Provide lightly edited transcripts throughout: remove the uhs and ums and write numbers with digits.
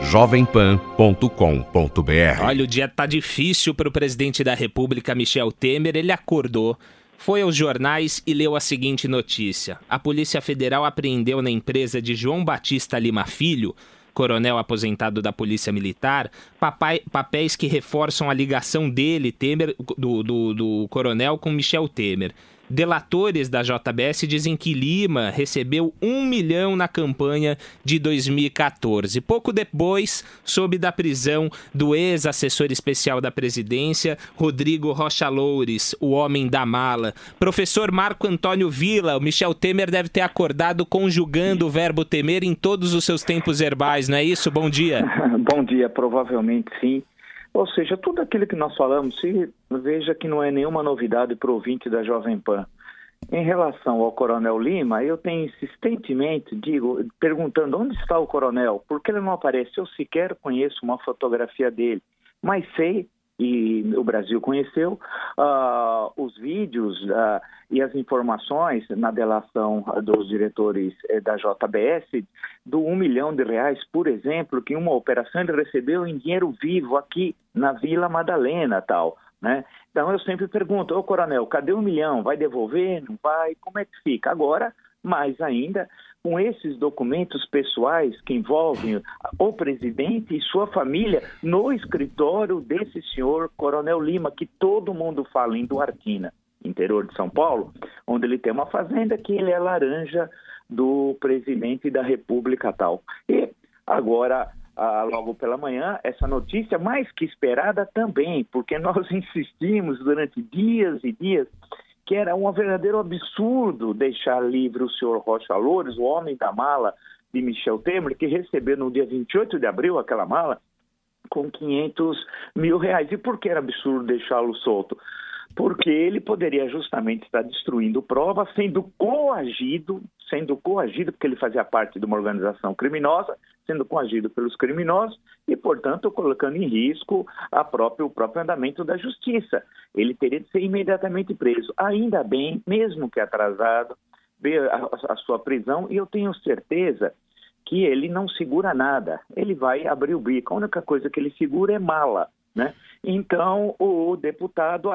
jovempan.com.br. Olha, o dia tá difícil para o presidente da República, Michel Temer. Ele acordou, foi aos jornais e leu a seguinte notícia. A Polícia Federal apreendeu na empresa de João Batista Lima Filho, coronel aposentado da Polícia Militar, papéis que reforçam a ligação dele, Temer, do coronel, com Michel Temer. Delatores da JBS dizem que Lima recebeu 1 milhão na campanha de 2014. Pouco depois, soube da prisão do ex-assessor especial da presidência, Rodrigo Rocha Loures, o homem da mala. Professor Marco Antônio Villa, o Michel Temer deve ter acordado conjugando o verbo temer em todos os seus tempos verbais, não é isso? Bom dia. Bom dia, provavelmente sim. Ou seja, tudo aquilo que nós falamos, veja que não é nenhuma novidade para o ouvinte da Jovem Pan. Em relação ao Coronel Lima, eu tenho insistentemente, perguntando onde está o Coronel, porque ele não aparece. Eu sequer conheço uma fotografia dele, mas sei, e o Brasil conheceu, os vídeos e as informações na delação dos diretores da JBS do 1 milhão de reais, por exemplo, que em uma operação ele recebeu em dinheiro vivo aqui na Vila Madalena, tal, né? Então eu sempre pergunto, ô Coronel, cadê 1 milhão? Vai devolver? Não vai? Como é que fica? Agora, mais ainda, com esses documentos pessoais que envolvem o presidente e sua família no escritório desse senhor Coronel Lima, que todo mundo fala em Duartina, interior de São Paulo, onde ele tem uma fazenda que ele é laranja do presidente da República tal. E agora, logo pela manhã, essa notícia mais que esperada também, porque nós insistimos durante dias e dias que era um verdadeiro absurdo deixar livre o senhor Rocha Loures, o homem da mala de Michel Temer, que recebeu no dia 28 de abril aquela mala com 500 mil reais. E por que era absurdo deixá-lo solto? Porque ele poderia justamente estar destruindo prova, sendo coagido, porque ele fazia parte de uma organização criminosa, sendo coagido pelos criminosos e, portanto, colocando em risco o próprio andamento da justiça. Ele teria de ser imediatamente preso. Ainda bem, mesmo que atrasado, veio a sua prisão, e eu tenho certeza que ele não segura nada. Ele vai abrir o bico. A única coisa que ele segura é mala, né? Então, o deputado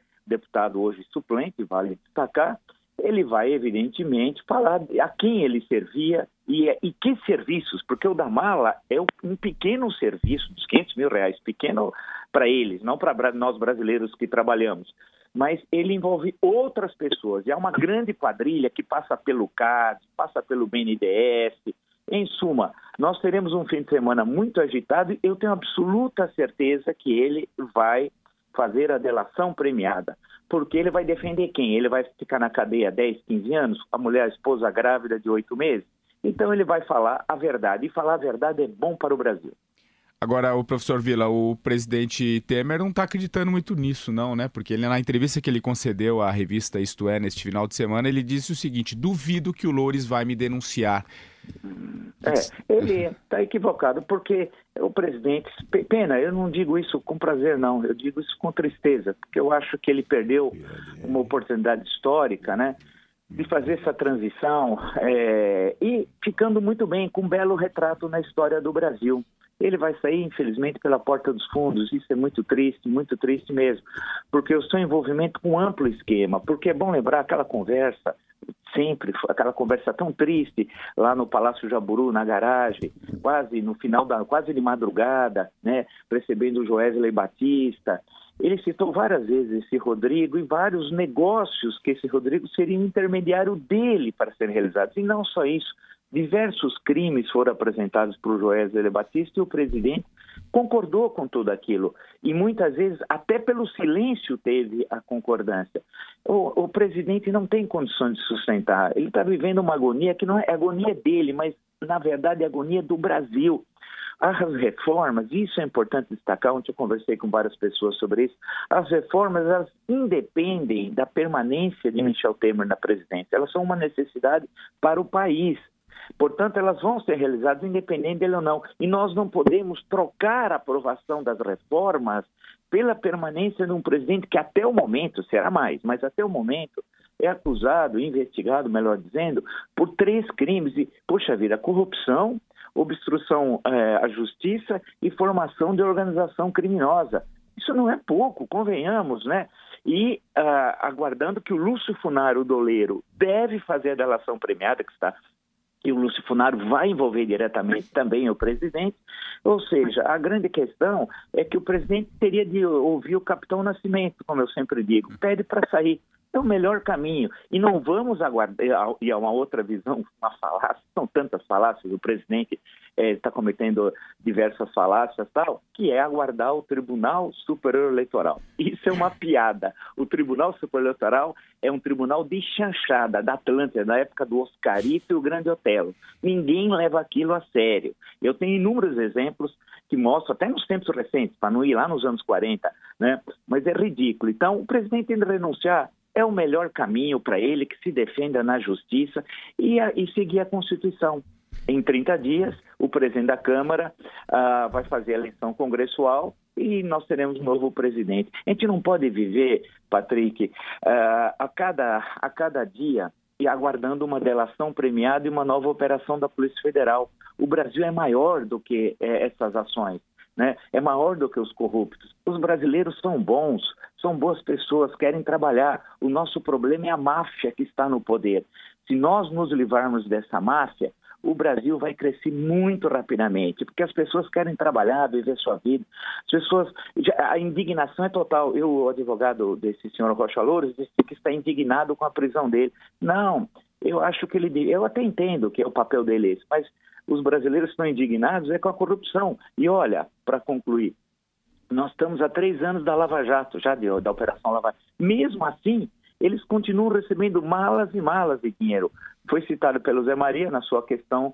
hoje suplente, vale destacar, ele vai, evidentemente, falar a quem ele servia e que serviços, porque o da mala é um pequeno serviço, dos 500 mil reais, pequeno para eles, não para nós brasileiros que trabalhamos, mas ele envolve outras pessoas, e há uma grande quadrilha que passa pelo CAD, passa pelo BNDES. Em suma, nós teremos um fim de semana muito agitado e eu tenho absoluta certeza que ele vai fazer a delação premiada. Porque ele vai defender quem? Ele vai ficar na cadeia 10, 15 anos? A mulher, a esposa grávida de 8 meses? Então ele vai falar a verdade. E falar a verdade é bom para o Brasil. Agora, o professor Villa, o presidente Temer não está acreditando muito nisso, não, né? Porque ele, na entrevista que ele concedeu à revista Isto É, neste final de semana, ele disse o seguinte: duvido que o Loures vai me denunciar. Ele está equivocado, porque o presidente, pena, eu não digo isso com prazer não, eu digo isso com tristeza, porque eu acho que ele perdeu uma oportunidade histórica, né, de fazer essa transição e ficando muito bem, com um belo retrato na história do Brasil. Ele vai sair, infelizmente, pela porta dos fundos. Isso é muito triste mesmo, porque o seu envolvimento com um amplo esquema, porque é bom lembrar aquela conversa, sempre, aquela conversa tão triste, lá no Palácio Jaburu, na garagem, quase no final, quase de madrugada, né, recebendo o Joesley Batista. Ele citou várias vezes esse Rodrigo e vários negócios que esse Rodrigo seria um intermediário dele para serem realizados. E não só isso, diversos crimes foram apresentados por o Joesley Batista e o presidente concordou com tudo aquilo. E muitas vezes, até pelo silêncio, teve a concordância. O presidente não tem condições de sustentar. Ele está vivendo uma agonia que não é agonia dele, mas, na verdade, é agonia do Brasil. As reformas, isso é importante destacar, ontem eu conversei com várias pessoas sobre isso, as reformas, elas independem da permanência de Michel Temer na presidência, elas são uma necessidade para o país. Portanto, elas vão ser realizadas independente dele ou não. E nós não podemos trocar a aprovação das reformas pela permanência de um presidente que até o momento, será mais, mas até o momento é acusado, investigado, melhor dizendo, por 3 crimes. E, poxa vida, corrupção, obstrução à justiça e formação de organização criminosa. Isso não é pouco, convenhamos, né? E aguardando que o Lúcio Funaro Doleiro deve fazer a delação premiada, que o Lúcio Funaro vai envolver diretamente também o presidente. Ou seja, a grande questão é que o presidente teria de ouvir o capitão Nascimento, como eu sempre digo, pede para sair. É o melhor caminho. E não vamos aguardar, e é uma outra visão, uma falácia, são tantas falácias, o presidente está cometendo diversas falácias, tal, que é aguardar o Tribunal Superior Eleitoral. Isso é uma piada. O Tribunal Superior Eleitoral é um tribunal de chanchada da Atlântida, da época do Oscarito e o Grande Otelo. Ninguém leva aquilo a sério. Eu tenho inúmeros exemplos que mostram, até nos tempos recentes, para não ir lá nos anos 40, né? Mas é ridículo. Então, o presidente tem de renunciar. É o melhor caminho para ele, que se defenda na justiça e seguir a Constituição. Em 30 dias, o presidente da Câmara vai fazer a eleição congressual e nós teremos um novo presidente. A gente não pode viver, Patrick, a cada dia e aguardando uma delação premiada e uma nova operação da Polícia Federal. O Brasil é maior do que essas ações, né? É maior do que os corruptos. Os brasileiros são bons, são boas pessoas, querem trabalhar. O nosso problema é a máfia que está no poder. Se nós nos livrarmos dessa máfia, o Brasil vai crescer muito rapidamente, porque as pessoas querem trabalhar, viver sua vida. As pessoas, a indignação é total. O advogado desse senhor Rocha Loures disse que está indignado com a prisão dele. Não, eu acho que eu até entendo que é o papel dele esse, mas os brasileiros estão indignados com a corrupção. E olha, para concluir, nós estamos há 3 anos da Lava Jato, já da Operação Lava Jato. Mesmo assim, eles continuam recebendo malas e malas de dinheiro. Foi citado pelo Zé Maria na sua questão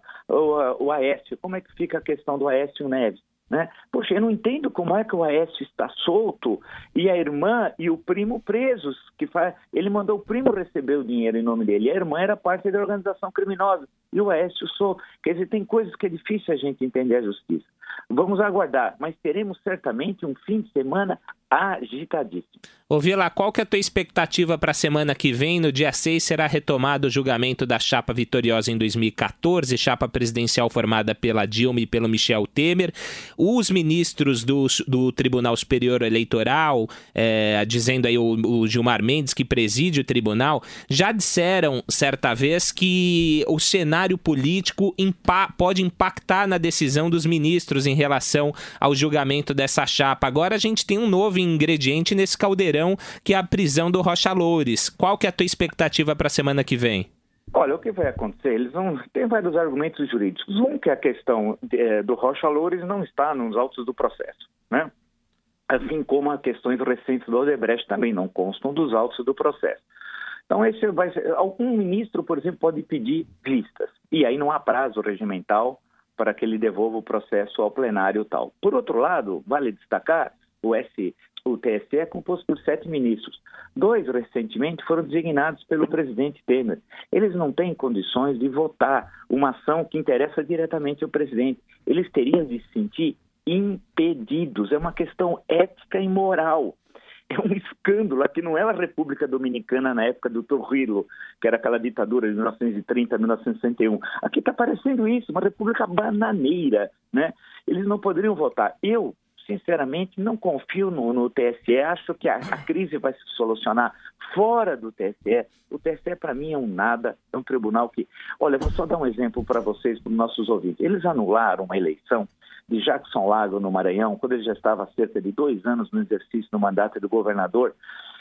o Aécio. Como é que fica a questão do Aécio Neves? Né? Poxa, eu não entendo como é que o Aécio está solto e a irmã e o primo presos. Ele mandou o primo receber o dinheiro em nome dele. A irmã era parte da organização criminosa e o Aécio solto. Quer dizer, tem coisas que é difícil a gente entender a justiça. Vamos aguardar, mas teremos certamente um fim de semana agitadíssimo. Ô Vila, qual que é a tua expectativa para a semana que vem? No dia 6 será retomado o julgamento da chapa vitoriosa em 2014, chapa presidencial formada pela Dilma e pelo Michel Temer. Os ministros do Tribunal Superior Eleitoral, dizendo aí o Gilmar Mendes, que preside o tribunal, já disseram certa vez que o cenário político pode impactar na decisão dos ministros em relação ao julgamento dessa chapa. Agora a gente tem um novo ingrediente nesse caldeirão, que é a prisão do Rocha Loures. Qual que é a tua expectativa para a semana que vem? Olha, o que vai acontecer, tem vários argumentos jurídicos. Um, que a questão do Rocha Loures não está nos autos do processo, né? Assim como as questões recentes do Odebrecht também não constam dos autos do processo. Então, esse vai ser, algum ministro, por exemplo, pode pedir vistas, e aí não há prazo regimental para que ele devolva o processo ao plenário e tal. Por outro lado, vale destacar, o TSE é composto por 7 ministros. 2, recentemente, foram designados pelo presidente Temer. Eles não têm condições de votar uma ação que interessa diretamente ao presidente. Eles teriam de se sentir impedidos. É uma questão ética e moral. É um escândalo. Aqui não é a República Dominicana na época do Trujillo, que era aquela ditadura de 1930 a 1961. Aqui está parecendo isso, uma república bananeira, né? Eles não poderiam votar. Eu, sinceramente, não confio no TSE. Acho que a crise vai se solucionar fora do TSE. O TSE, para mim, é um nada. É um tribunal que... Olha, vou só dar um exemplo para vocês, para os nossos ouvintes. Eles anularam uma eleição de Jackson Lago, no Maranhão, quando ele já estava há cerca de 2 anos no exercício do mandato do governador,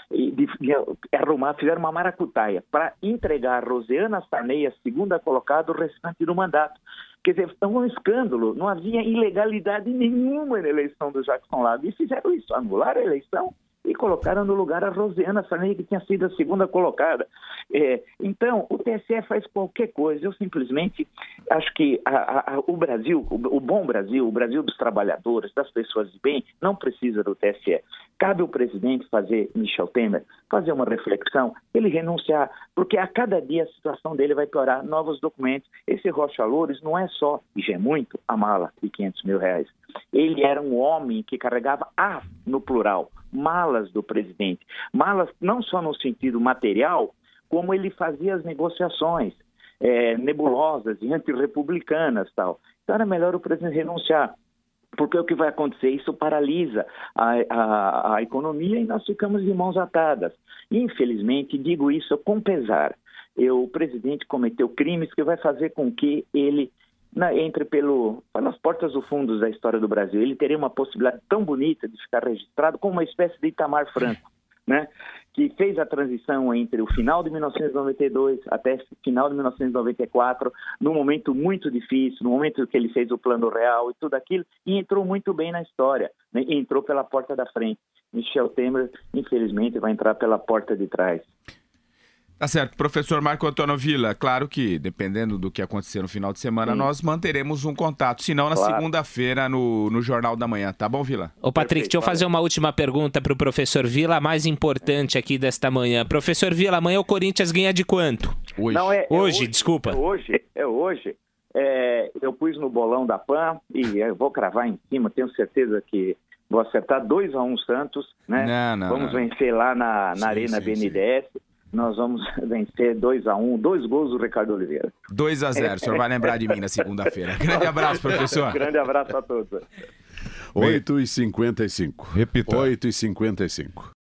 fizeram uma maracutaia para entregar a Rosiana Sarney, a segunda colocada, o restante do mandato. Quer dizer, foi um escândalo, não havia ilegalidade nenhuma na eleição do Jackson Lago. E fizeram isso, anularam a eleição e colocaram no lugar a Rosiana Sarney, que tinha sido a segunda colocada. Então, o TSE faz qualquer coisa. Eu simplesmente acho que o Brasil, o bom Brasil, o Brasil dos trabalhadores, das pessoas de bem, não precisa do TSE. Cabe ao presidente Michel Temer, fazer uma reflexão, ele renunciar, porque a cada dia a situação dele vai piorar, novos documentos. Esse Rocha Loures não é só, e já é muito, a mala de R$500 mil. Ele era um homem que carregava, no plural, malas do presidente. Malas não só no sentido material, como ele fazia as negociações nebulosas e antirrepublicanas, tal. Então era melhor o presidente renunciar. Porque o que vai acontecer? Isso paralisa a economia e nós ficamos de mãos atadas. Infelizmente, digo isso com pesar. O presidente cometeu crimes que vai fazer com que ele entre pelas portas do fundo da história do Brasil. Ele teria uma possibilidade tão bonita de ficar registrado como uma espécie de Itamar Franco, né? Que fez a transição entre o final de 1992 até o final de 1994, num momento muito difícil, no momento que ele fez o Plano Real e tudo aquilo, e entrou muito bem na história, né? Entrou pela porta da frente. Michel Temer, infelizmente, vai entrar pela porta de trás. Tá certo. Professor Marco Antônio Villa, claro que, dependendo do que acontecer no final de semana, nós manteremos um contato. Se não, na segunda-feira, no Jornal da Manhã. Tá bom, Villa? Ô, Patrick, deixa eu fazer uma última pergunta para o professor Villa, a mais importante aqui desta manhã. Professor Villa, amanhã o Corinthians ganha de quanto? Hoje. Não, hoje, desculpa. É hoje. Eu pus no bolão da PAN e eu vou cravar em cima, tenho certeza que vou acertar 2-1 Santos, né? Vamos vencer lá na Arena BNDES. Nós vamos vencer 2-1, 2 gols do Ricardo Oliveira. 2-0, o senhor vai lembrar de mim na segunda-feira. Grande abraço, professor. Grande abraço a todos. 8h55. Repita. 8h55.